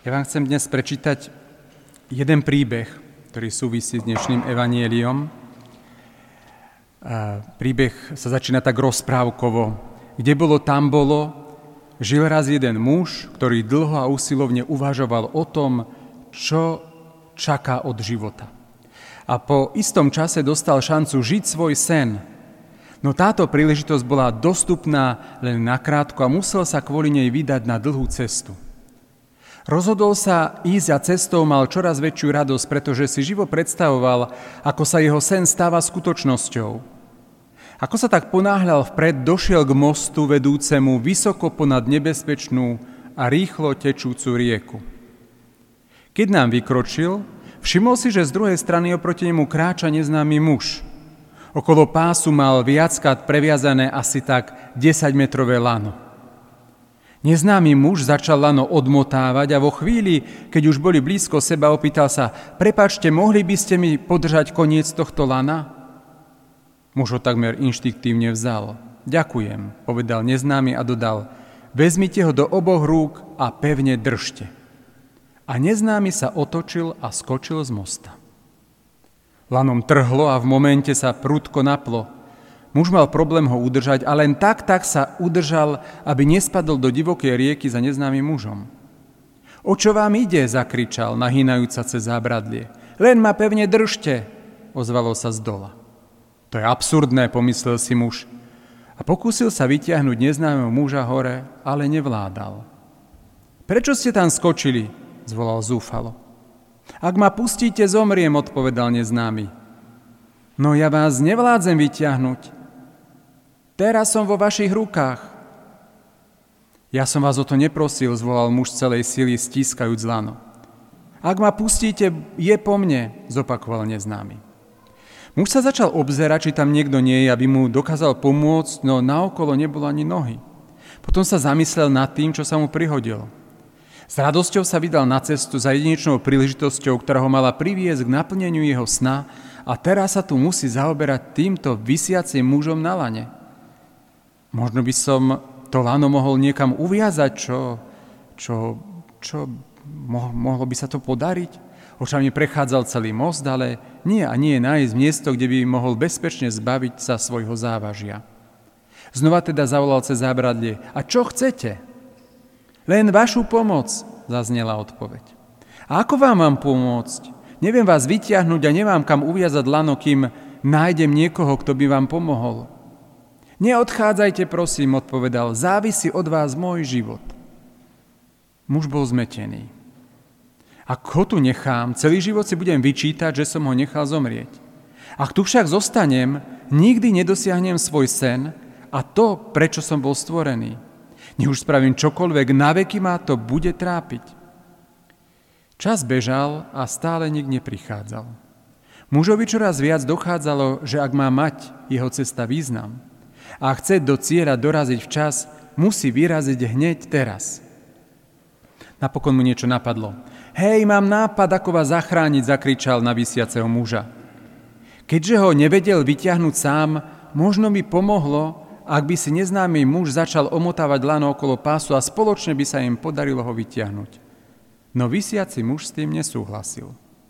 Ja vám chcem dnes prečítať jeden príbeh, ktorý súvisí s dnešným evanjeliom. Príbeh sa začína tak rozprávkovo. Kde bolo, tam bolo. Žil raz jeden muž, ktorý dlho a usilovne uvažoval o tom, čo čaká od života. A po istom čase dostal šancu žiť svoj sen. No táto príležitosť bola dostupná len nakrátko a musel sa kvôli nej vydať na dlhú cestu. Rozhodol sa ísť a cestou mal čoraz väčšiu radosť, pretože si živo predstavoval, ako sa jeho sen stáva skutočnosťou. Ako sa tak ponáhľal vpred, došiel k mostu vedúcemu vysoko ponad nebezpečnú a rýchlo tečúcu rieku. Keď nám vykročil, všimol si, že z druhej strany oproti nemu kráča neznámy muž. Okolo pásu mal viackrát previazané asi tak 10-metrové lano. Neznámy muž začal lano odmotávať a vo chvíli, keď už boli blízko seba, opýtal sa: "Prepáčte, mohli by ste mi podržať koniec tohto lana?" Muž ho takmer inštiktívne vzal. "Ďakujem," povedal neznámy a dodal: "Vezmite ho do oboch rúk a pevne držte." A neznámy sa otočil a skočil z mosta. Lanom trhlo a v momente sa prudko naplo. Muž mal problém ho udržať a len tak sa udržal, aby nespadol do divokej rieky za neznámym mužom. "O čo vám ide?" zakričal, nahýnajúca cez zábradlie. "Len ma pevne držte," ozvalo sa z dola. To je absurdné, pomyslel si muž a pokúsil sa vytiahnuť neznámeho muža hore, ale nevládal. "Prečo ste tam skočili?" zvolal zúfalo. "Ak ma pustíte, zomriem," odpovedal neznámy. "No ja vás nevládzem vytiahnuť. Teraz som vo vašich rukách." "Ja som vás o to neprosil," zvolal muž celej sily, stískajúc lano. "Ak ma pustíte, je po mne," zopakoval neznámy. Muž sa začal obzerať, či tam niekto nie je, aby mu dokázal pomôcť, no naokolo nebolo ani nohy. Potom sa zamyslel nad tým, čo sa mu prihodilo. S radosťou sa vydal na cestu za jedinečnou príležitosťou, ktorá ho mala priviesť k naplneniu jeho sna, a teraz sa tu musí zaoberať týmto visiacim mužom na lane. Možno by som to lano mohol niekam uviazať, mohlo by sa to podariť? Očami prechádzal celý most, ale nie nájsť miesto, kde by mohol bezpečne zbaviť sa svojho závažia. Znova teda zavolal cez zábradlie: "A čo chcete?" "Len vašu pomoc," zaznela odpoveď. "A ako vám mám pomôcť? Neviem vás vytiahnuť a nemám kam uviazať lano, kým nájdem niekoho, kto by vám pomohol." "Neodchádzajte, prosím," odpovedal, "závisí od vás môj život." Muž bol zmetený. "Ak ho tu nechám, celý život si budem vyčítať, že som ho nechal zomrieť. Ak tu však zostanem, nikdy nedosiahnem svoj sen a to, prečo som bol stvorený. Nech už spravím čokoľvek, naveky ma to bude trápiť." Čas bežal a stále nik neprichádzal. Mužovi čoraz viac dochádzalo, že ak má mať jeho cesta význam a chce do cieľa doraziť včas, musí vyraziť hneď teraz. Napokon mu niečo napadlo. "Hej, mám nápad, ako vás zachrániť," zakričal na visiaceho muža. Keďže ho nevedel vyťahnuť sám, možno by pomohlo, ak by si neznámy muž začal omotávať lano okolo pásu a spoločne by sa im podarilo ho vyťahnuť. No visiaci muž s tým nesúhlasil.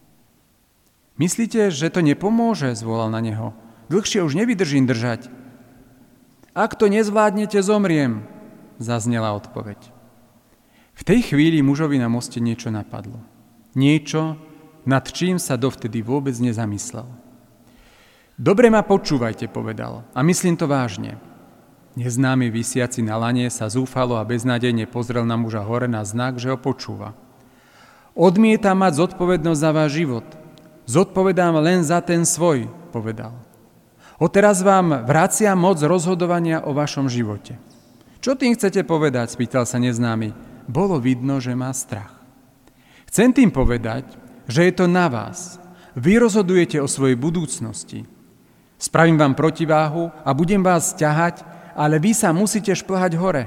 "Myslíte, že to nepomôže?" zvolal na neho. "Dlhšie už nevydržím držať." "Ak to nezvládnete, zomriem," zaznela odpoveď. V tej chvíli mužovi na moste niečo napadlo. Niečo, nad čím sa dovtedy vôbec nezamyslel. "Dobre ma počúvajte," povedal, "a myslím to vážne." Neznámy visiaci na lane sa zúfalo a beznádejne pozrel na muža hore na znak, že ho počúva. "Odmietam mať zodpovednosť za váš život. Zodpovedám len za ten svoj," povedal. "Odteraz vám vraciam moc rozhodovania o vašom živote." "Čo tým chcete povedať?" spýtal sa neznámy. Bolo vidno, že má strach. "Chcem tým povedať, že je to na vás. Vy rozhodujete o svojej budúcnosti. Spravím vám protiváhu a budem vás ťahať, ale vy sa musíte šplhať hore."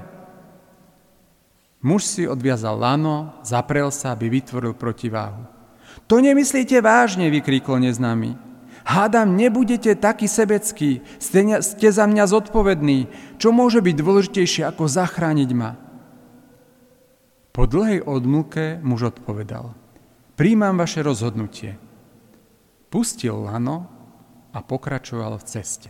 Muž si odviazal lano, zaprel sa, aby vytvoril protiváhu. "To nemyslíte vážne," vykríkol neznámy. "Hádam, nebudete taký sebecký, ste za mňa zodpovední. Čo môže byť dôležitejšie, ako zachrániť ma?" Po dlhej odmlke muž odpovedal: Prijímam vaše rozhodnutie. Pustil lano a pokračoval v ceste.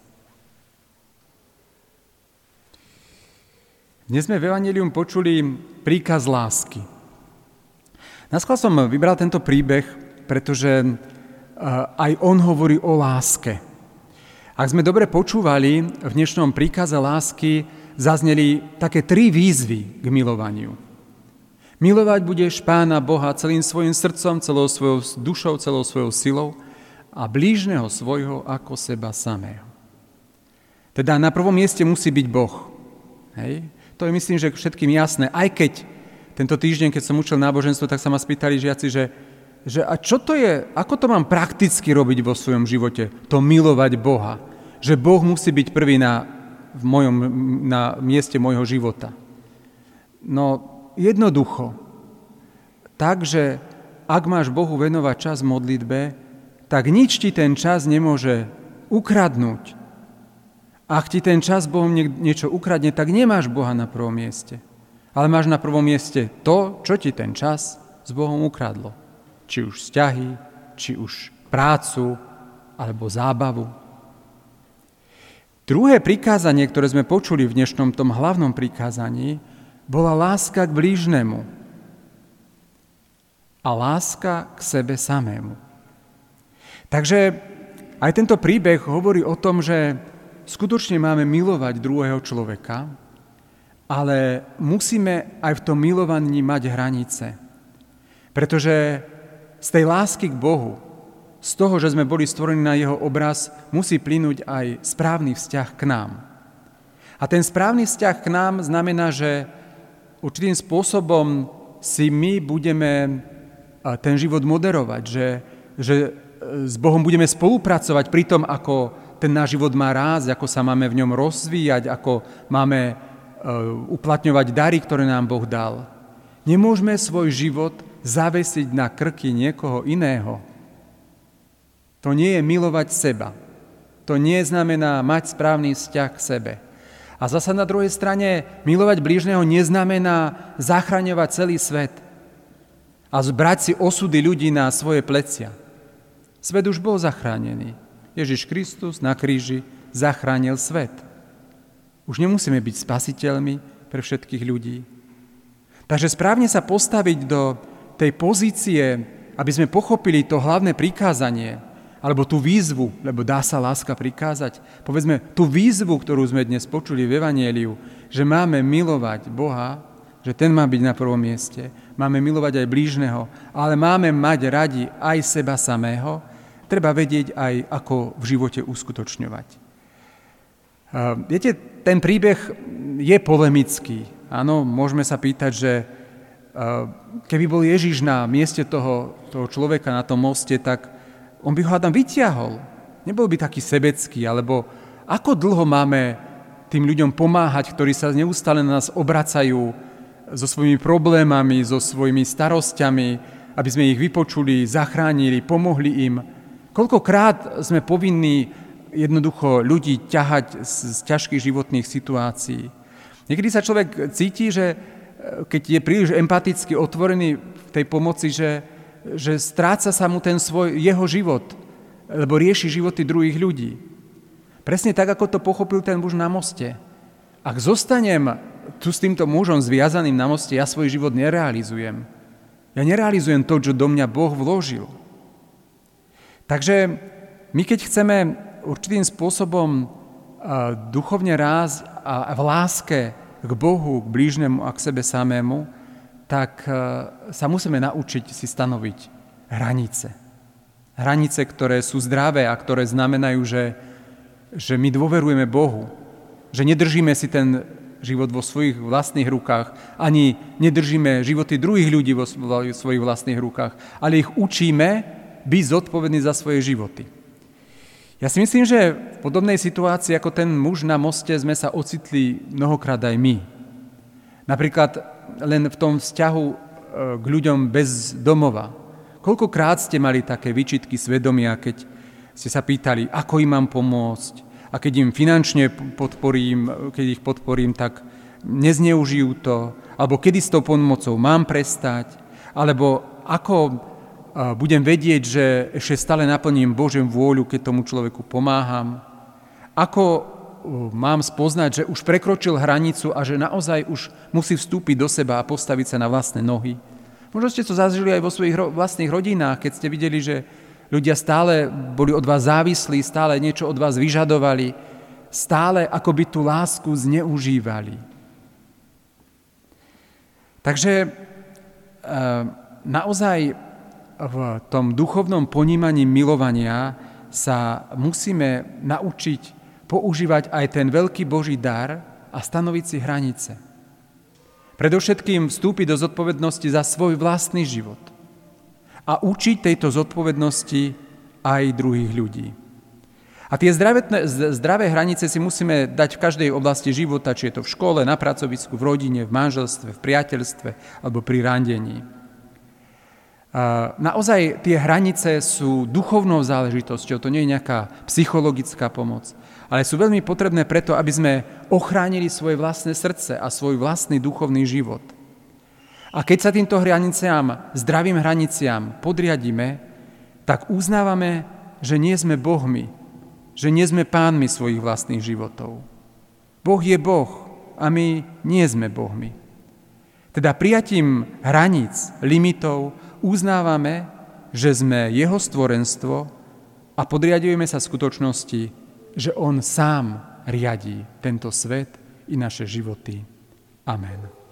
Dnes sme v Evanjelium počuli príkaz lásky. Naskôr som vybral tento príbeh, pretože aj on hovorí o láske. Ak sme dobre počúvali, v dnešnom príkaze lásky zazneli také 3 výzvy k milovaniu. Milovať budeš Pána Boha celým svojim srdcom, celou svojou dušou, celou svojou silou a blížneho svojho ako seba samého. Teda na prvom mieste musí byť Boh. Hej? To je, myslím, že všetkým jasné. Aj keď tento týždeň, keď som učil náboženstvo, tak sa ma spýtali žiaci, že a čo to je, ako to mám prakticky robiť vo svojom živote, to milovať Boha. Že Boh musí byť prvý na mieste môjho života. No, jednoducho. Takže ak máš Bohu venovať čas v modlitbe, tak nič ti ten čas nemôže ukradnúť. Ak ti ten čas Bohom niečo ukradne, tak nemáš Boha na prvom mieste. Ale máš na prvom mieste to, čo ti ten čas s Bohom ukradlo. Či už vzťahy, či už prácu, alebo zábavu. Druhé prikázanie, ktoré sme počuli v dnešnom tom hlavnom prikázaní, bola láska k blížnemu a láska k sebe samému. Takže aj tento príbeh hovorí o tom, že skutočne máme milovať druhého človeka, ale musíme aj v tom milovaní mať hranice. Pretože z tej lásky k Bohu, z toho, že sme boli stvorení na jeho obraz, musí plynúť aj správny vzťah k nám. A ten správny vzťah k nám znamená, že určitým spôsobom si my budeme ten život moderovať, že s Bohom budeme spolupracovať pri tom, ako ten náš život má rásť, ako sa máme v ňom rozvíjať, ako máme uplatňovať dary, ktoré nám Boh dal. Nemôžeme svoj život zavesiť na krky niekoho iného. To nie je milovať seba. To nie znamená mať správny vzťah k sebe. A zasa na druhej strane milovať blížneho neznamená zachraňovať celý svet a zbrať si osudy ľudí na svoje plecia. Svet už bol zachránený. Ježiš Kristus na kríži zachránil svet. Už nemusíme byť spasiteľmi pre všetkých ľudí. Takže správne sa postaviť do tej pozície, aby sme pochopili to hlavné prikázanie, alebo tú výzvu, lebo dá sa láska prikázať. Povedzme, tú výzvu, ktorú sme dnes počuli v Evanjeliu, že máme milovať Boha, že ten má byť na prvom mieste, máme milovať aj blížneho, ale máme mať radi aj seba samého, treba vedieť aj, ako v živote uskutočňovať. Viete, ten príbeh je polemický. Áno, môžeme sa pýtať, že keby bol Ježiš na mieste toho človeka na tom moste, tak on by ho hádam vyťahol. Nebol by taký sebecký, alebo ako dlho máme tým ľuďom pomáhať, ktorí sa neustále na nás obracajú so svojimi problémami, so svojimi starosťami, aby sme ich vypočuli, zachránili, pomohli im. Koľkokrát sme povinní jednoducho ľudí ťahať z ťažkých životných situácií. Niekedy sa človek cíti, že keď je príliš empaticky otvorený v tej pomoci, že stráca sa mu ten jeho život, lebo rieši životy druhých ľudí. Presne tak, ako to pochopil ten muž na moste. Ak zostanem tu s týmto mužom zviazaným na moste, ja svoj život nerealizujem. Ja nerealizujem to, čo do mňa Boh vložil. Takže my, keď chceme určitým spôsobom duchovne rásť a v láske k Bohu, k blížnemu a k sebe samému, tak sa musíme naučiť si stanoviť hranice. Hranice, ktoré sú zdravé a ktoré znamenajú, že my dôverujeme Bohu, že nedržíme si ten život vo svojich vlastných rukách, ani nedržíme životy druhých ľudí vo svojich vlastných rukách, ale ich učíme byť zodpovední za svoje životy. Ja si myslím, že v podobnej situácii ako ten muž na moste sme sa ocitli mnohokrát aj my. Napríklad len v tom vzťahu k ľuďom bez domova. Koľkokrát ste mali také výčitky svedomia, keď ste sa pýtali, ako im mám pomôcť, a keď im finančne podporím, keď ich podporím, tak nezneužijú to, alebo kedy s tou pomocou mám prestať, alebo ako budem vedieť, že ešte stále naplním Božiu vôľu, keď tomu človeku pomáham, ako mám spoznať, že už prekročil hranicu a že naozaj už musí vstúpiť do seba a postaviť sa na vlastné nohy. Možno ste to zažili aj vo svojich vlastných rodinách, keď ste videli, že ľudia stále boli od vás závislí, stále niečo od vás vyžadovali, stále akoby tú lásku zneužívali. Takže naozaj v tom duchovnom ponímaní milovania sa musíme naučiť používať aj ten veľký Boží dar a stanoviť si hranice. Predovšetkým vstúpiť do zodpovednosti za svoj vlastný život a učiť tejto zodpovednosti aj druhých ľudí. A tie zdravé hranice si musíme dať v každej oblasti života, či je to v škole, na pracovisku, v rodine, v manželstve, v priateľstve alebo pri randení. Naozaj tie hranice sú duchovnou záležitosťou, to nie je nejaká psychologická pomoc, ale sú veľmi potrebné preto, aby sme ochránili svoje vlastné srdce a svoj vlastný duchovný život. A keď sa týmto hraniciam, zdravým hraniciam podriadíme, tak uznávame, že nie sme bohmi, že nie sme pánmi svojich vlastných životov. Boh je Boh a my nie sme bohmi. Teda prijatím hraníc, limitov uznávame, že sme jeho stvorenstvo a podriadujeme sa skutočnosti, že on sám riadí tento svet i naše životy. Amen.